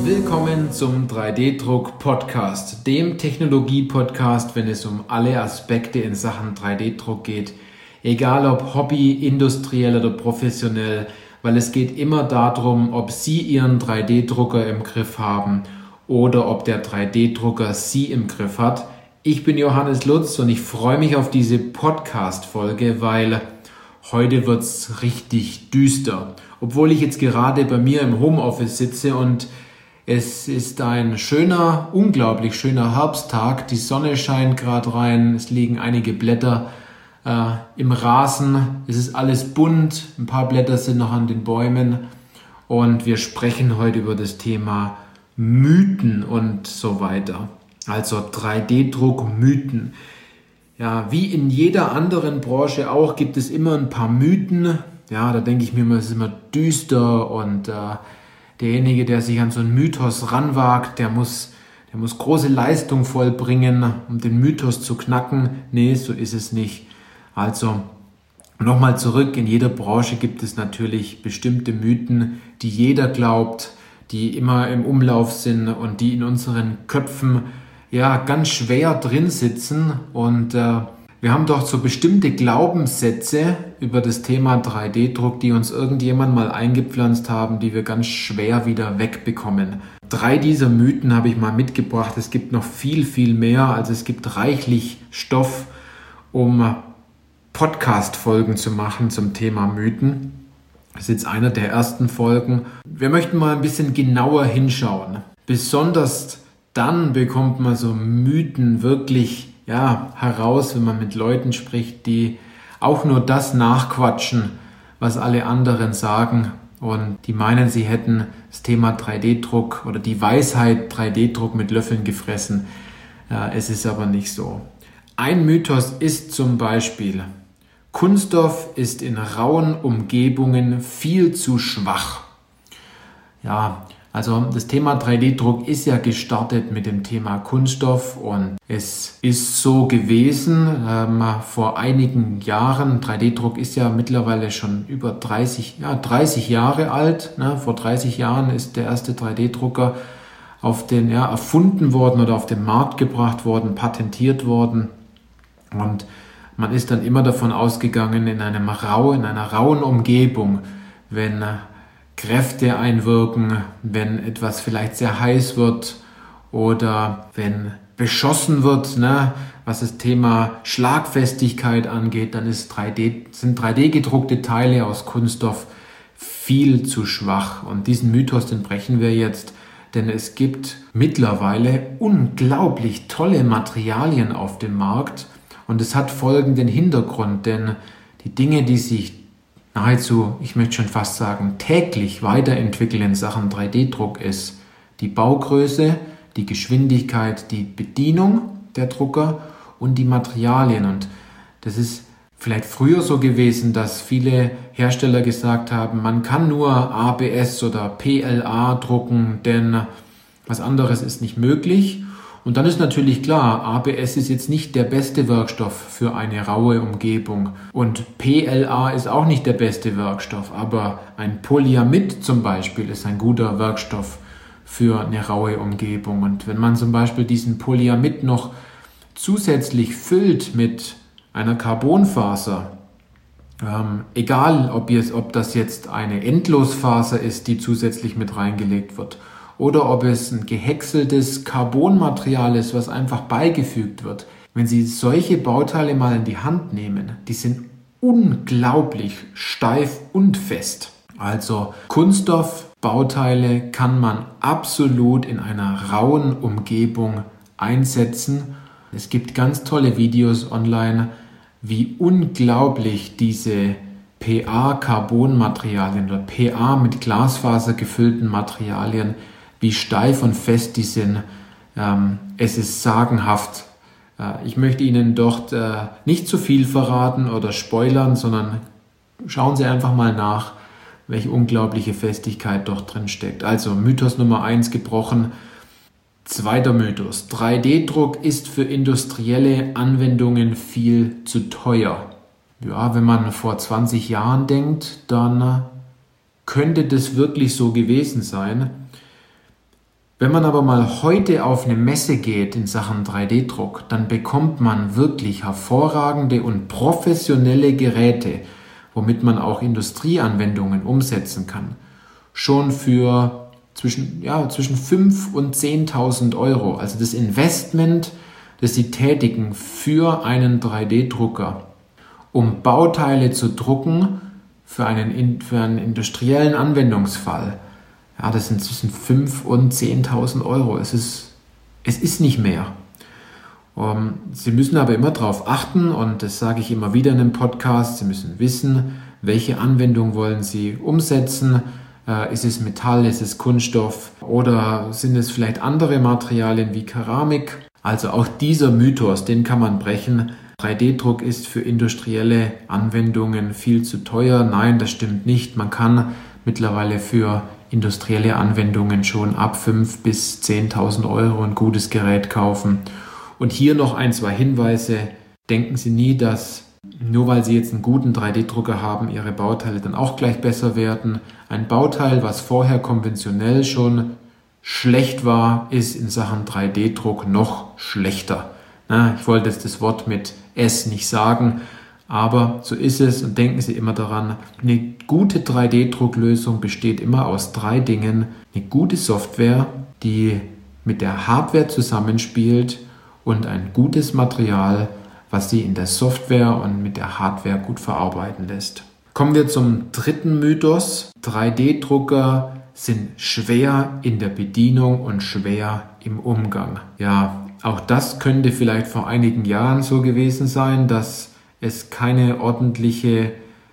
Willkommen zum 3D-Druck-Podcast, dem Technologie-Podcast, wenn es um alle Aspekte in Sachen 3D-Druck geht. Egal ob Hobby, industriell oder professionell, weil es geht immer darum, ob Sie Ihren 3D-Drucker im Griff haben oder ob der 3D-Drucker Sie im Griff hat. Ich bin Johannes Lutz und ich freue mich auf diese Podcast-Folge, weil heute wird's richtig düster. Obwohl ich jetzt gerade bei mir im Homeoffice sitze und es ist ein schöner, unglaublich schöner Herbsttag. Die Sonne scheint gerade rein, es liegen einige Blätter im Rasen. Es ist alles bunt, ein paar Blätter sind noch an den Bäumen. Und wir sprechen heute über das Thema Mythen und so weiter. Also 3D-Druck-Mythen. Ja, wie in jeder anderen Branche auch gibt es immer ein paar Mythen. Ja, da denke ich mir immer, es ist immer düster und derjenige, der sich an so einen Mythos ranwagt, der muss große Leistung vollbringen, um den Mythos zu knacken. Nee, so ist es nicht. Also nochmal zurück, in jeder Branche gibt es natürlich bestimmte Mythen, die jeder glaubt, die immer im Umlauf sind und die in unseren Köpfen ja ganz schwer drin sitzen. Und wir haben doch so bestimmte Glaubenssätze über das Thema 3D-Druck, die uns irgendjemand mal eingepflanzt haben, die wir ganz schwer wieder wegbekommen. 3 dieser Mythen habe ich mal mitgebracht. Es gibt noch viel, viel mehr. Also es gibt reichlich Stoff, um Podcast-Folgen zu machen zum Thema Mythen. Das ist jetzt einer der ersten Folgen. Wir möchten mal ein bisschen genauer hinschauen. Besonders dann bekommt man so Mythen wirklich heraus, wenn man mit Leuten spricht, die auch nur das nachquatschen, was alle anderen sagen. Und die meinen, sie hätten das Thema 3D-Druck oder die Weisheit 3D-Druck mit Löffeln gefressen. Es ist aber nicht so. Ein Mythos ist zum Beispiel: Kunststoff ist in rauen Umgebungen viel zu schwach. Ja, also das Thema 3D-Druck ist ja gestartet mit dem Thema Kunststoff und es ist so gewesen vor einigen Jahren. 3D-Druck ist ja mittlerweile schon über 30 Jahre alt. Ne? Vor 30 Jahren ist der erste 3D-Drucker erfunden worden oder auf den Markt gebracht worden, patentiert worden. Und man ist dann immer davon ausgegangen, in einer rauen Umgebung, wenn Kräfte einwirken, wenn etwas vielleicht sehr heiß wird oder wenn beschossen wird, was das Thema Schlagfestigkeit angeht, dann sind 3D gedruckte Teile aus Kunststoff viel zu schwach. Und diesen Mythos, den brechen wir jetzt, denn es gibt mittlerweile unglaublich tolle Materialien auf dem Markt und es hat folgenden Hintergrund, denn die Dinge, die sich nahezu, ich möchte schon fast sagen, täglich weiterentwickeln in Sachen 3D-Druck ist die Baugröße, die Geschwindigkeit, die Bedienung der Drucker und die Materialien. Und das ist vielleicht früher so gewesen, dass viele Hersteller gesagt haben, man kann nur ABS oder PLA drucken, denn was anderes ist nicht möglich. Und dann ist natürlich klar, ABS ist jetzt nicht der beste Werkstoff für eine raue Umgebung und PLA ist auch nicht der beste Werkstoff, aber ein Polyamid zum Beispiel ist ein guter Werkstoff für eine raue Umgebung. Und wenn man zum Beispiel diesen Polyamid noch zusätzlich füllt mit einer Carbonfaser, egal ob das jetzt eine Endlosfaser ist, die zusätzlich mit reingelegt wird, oder ob es ein gehäckseltes Carbonmaterial ist, was einfach beigefügt wird. Wenn Sie solche Bauteile mal in die Hand nehmen, die sind unglaublich steif und fest. Also Kunststoffbauteile kann man absolut in einer rauen Umgebung einsetzen. Es gibt ganz tolle Videos online, wie unglaublich diese PA-Carbonmaterialien oder PA mit Glasfaser gefüllten Materialien, wie steif und fest die sind. Es ist sagenhaft. Ich möchte Ihnen dort nicht zu viel verraten oder spoilern, sondern schauen Sie einfach mal nach, welche unglaubliche Festigkeit dort drin steckt. Also Mythos Nummer 1 gebrochen. Zweiter Mythos: 3D-Druck ist für industrielle Anwendungen viel zu teuer. Ja, wenn man vor 20 Jahren denkt, dann könnte das wirklich so gewesen sein. Wenn man aber mal heute auf eine Messe geht in Sachen 3D-Druck, dann bekommt man wirklich hervorragende und professionelle Geräte, womit man auch Industrieanwendungen umsetzen kann. Schon für zwischen 5.000 und 10.000 Euro. Also das Investment, das Sie tätigen für einen 3D-Drucker, um Bauteile zu drucken für einen industriellen Anwendungsfall. Ja, das sind zwischen 5.000 und 10.000 Euro. Es ist nicht mehr. Sie müssen aber immer darauf achten, und das sage ich immer wieder in einem Podcast, Sie müssen wissen, welche Anwendung wollen Sie umsetzen. Ist es Metall, ist es Kunststoff oder sind es vielleicht andere Materialien wie Keramik? Also auch dieser Mythos, den kann man brechen. 3D-Druck ist für industrielle Anwendungen viel zu teuer. Nein, das stimmt nicht. Man kann mittlerweile für industrielle Anwendungen schon ab 5.000 bis 10.000 Euro ein gutes Gerät kaufen. Und hier noch 1, 2 Hinweise. Denken Sie nie, dass nur weil Sie jetzt einen guten 3D-Drucker haben, Ihre Bauteile dann auch gleich besser werden. Ein Bauteil, was vorher konventionell schon schlecht war, ist in Sachen 3D-Druck noch schlechter. Ich wollte jetzt das Wort mit S nicht sagen, aber so ist es, und denken Sie immer daran, eine gute 3D-Drucklösung besteht immer aus 3 Dingen. Eine gute Software, die mit der Hardware zusammenspielt, und ein gutes Material, was Sie in der Software und mit der Hardware gut verarbeiten lässt. Kommen wir zum dritten Mythos. 3D-Drucker sind schwer in der Bedienung und schwer im Umgang. Ja, auch das könnte vielleicht vor einigen Jahren so gewesen sein, dass es keinen ordentlichen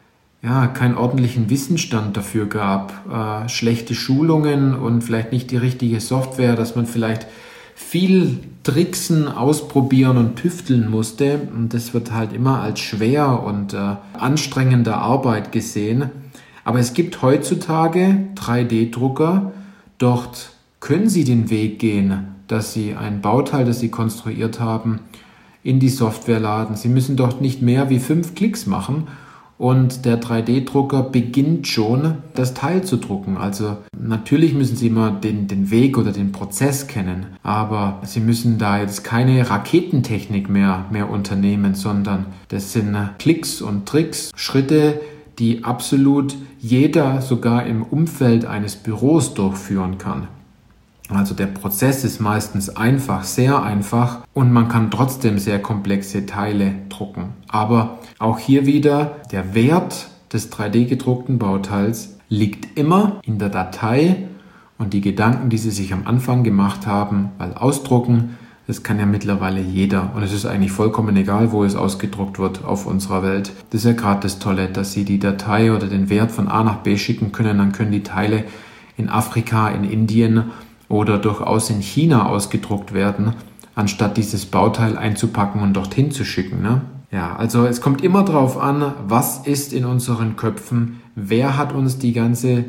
Wissensstand dafür gab, schlechte Schulungen und vielleicht nicht die richtige Software, dass man vielleicht viel tricksen, ausprobieren und tüfteln musste, und das wird halt immer als schwer und anstrengende Arbeit gesehen. Aber es gibt heutzutage 3D-Drucker, dort können Sie den Weg gehen, dass Sie ein Bauteil, das Sie konstruiert haben, in die Software laden. Sie müssen dort nicht mehr wie 5 Klicks machen und der 3D-Drucker beginnt schon, das Teil zu drucken. Also natürlich müssen Sie immer den Weg oder den Prozess kennen, aber Sie müssen da jetzt keine Raketentechnik mehr unternehmen, sondern das sind Klicks und Tricks, Schritte, die absolut jeder sogar im Umfeld eines Büros durchführen kann. Also der Prozess ist meistens einfach, sehr einfach, und man kann trotzdem sehr komplexe Teile drucken. Aber auch hier wieder, der Wert des 3D-gedruckten Bauteils liegt immer in der Datei, und die Gedanken, die Sie sich am Anfang gemacht haben, weil ausdrucken, das kann ja mittlerweile jeder, und es ist eigentlich vollkommen egal, wo es ausgedruckt wird auf unserer Welt. Das ist ja gerade das Tolle, dass Sie die Datei oder den Wert von A nach B schicken können, dann können die Teile in Afrika, in Indien oder durchaus in China ausgedruckt werden, anstatt dieses Bauteil einzupacken und dorthin zu schicken. Ja, also es kommt immer darauf an, was ist in unseren Köpfen, wer hat uns die ganzen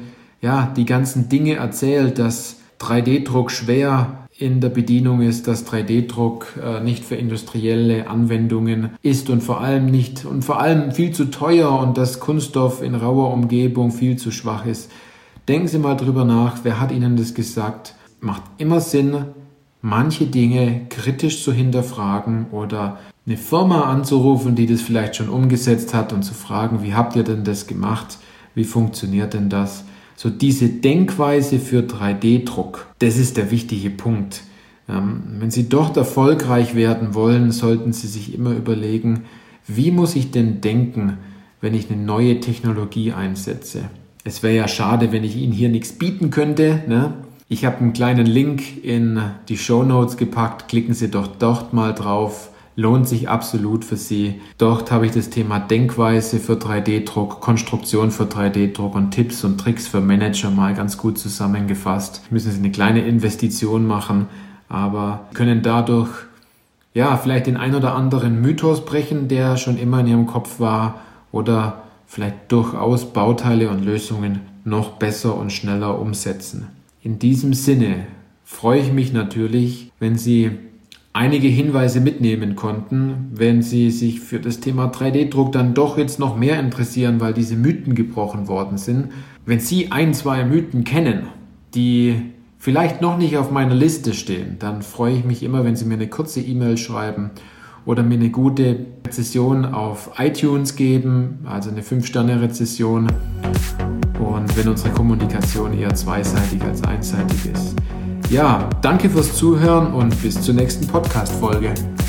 Dinge erzählt, dass 3D-Druck schwer in der Bedienung ist, dass 3D-Druck nicht für industrielle Anwendungen ist und vor allem viel zu teuer, und dass Kunststoff in rauer Umgebung viel zu schwach ist. Denken Sie mal drüber nach, wer hat Ihnen das gesagt? Macht immer Sinn, manche Dinge kritisch zu hinterfragen oder eine Firma anzurufen, die das vielleicht schon umgesetzt hat, und zu fragen, wie habt ihr denn das gemacht? Wie funktioniert denn das? So diese Denkweise für 3D-Druck, das ist der wichtige Punkt. Wenn Sie dort erfolgreich werden wollen, sollten Sie sich immer überlegen, wie muss ich denn denken, wenn ich eine neue Technologie einsetze? Es wäre ja schade, wenn ich Ihnen hier nichts bieten könnte, ne? Ich habe einen kleinen Link in die Shownotes gepackt. Klicken Sie doch dort mal drauf. Lohnt sich absolut für Sie. Dort habe ich das Thema Denkweise für 3D-Druck, Konstruktion für 3D-Druck und Tipps und Tricks für Manager mal ganz gut zusammengefasst. Müssen Sie eine kleine Investition machen, aber können dadurch vielleicht den ein oder anderen Mythos brechen, der schon immer in Ihrem Kopf war, oder vielleicht durchaus Bauteile und Lösungen noch besser und schneller umsetzen. In diesem Sinne freue ich mich natürlich, wenn Sie einige Hinweise mitnehmen konnten, wenn Sie sich für das Thema 3D-Druck dann doch jetzt noch mehr interessieren, weil diese Mythen gebrochen worden sind. Wenn Sie 1, 2 Mythen kennen, die vielleicht noch nicht auf meiner Liste stehen, dann freue ich mich immer, wenn Sie mir eine kurze E-Mail schreiben oder mir eine gute Rezession auf iTunes geben, also eine 5-Sterne-Rezession. Und wenn unsere Kommunikation eher zweiseitig als einseitig ist. Ja, danke fürs Zuhören und bis zur nächsten Podcast-Folge.